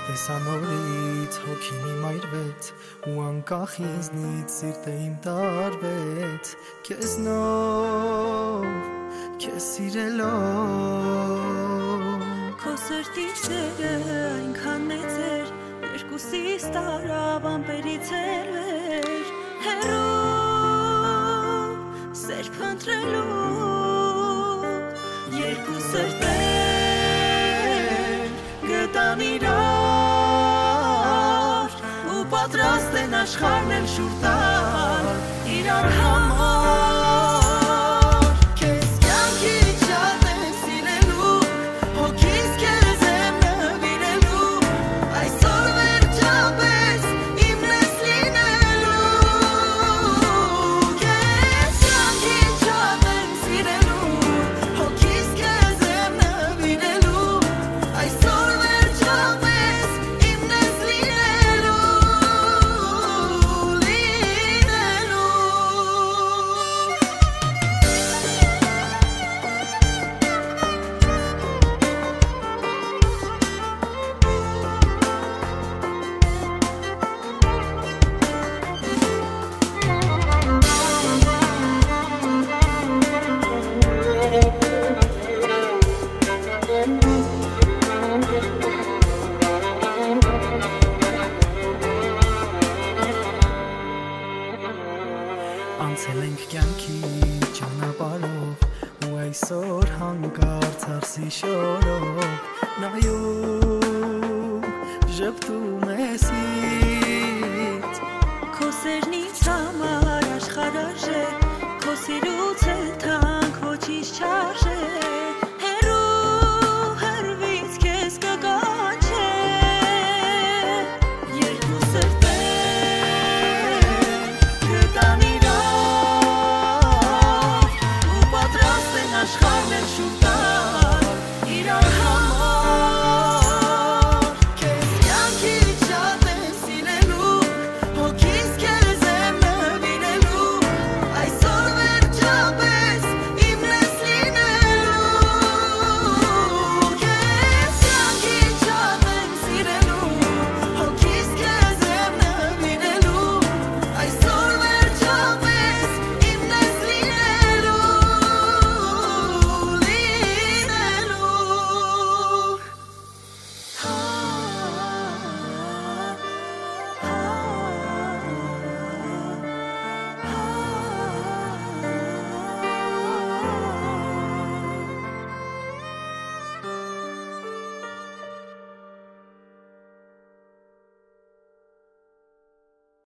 Տեսանորից հոգին իմ այրվեց ու անկախ ինձնից սիրտը իմ տարվեց քեզ սիրելով Քո սրտի սերը այնքան մեծ էր երկուսիս տարավ ամպերից էր վեր հեռու սեր փնտրելու երկու սրտեր գտան իրար ու պատրաստ են աշխարհն էլ շուռ տալ իրար համար քեզ կյանքից շատ եմ սիրելու հոգիս քեզ եմ նվիրելու այսօր վերջապես իմն ես լինելու քեզ կյանքից շատ եմ սիրելու հոգիս քեզ եմ նվիրելու այսօր վերջապես իմն ես լինելու Անցել ենք կյանքի ճանապարհով ու այսօր հանկարծ արսի շորով նայում ժպտում ես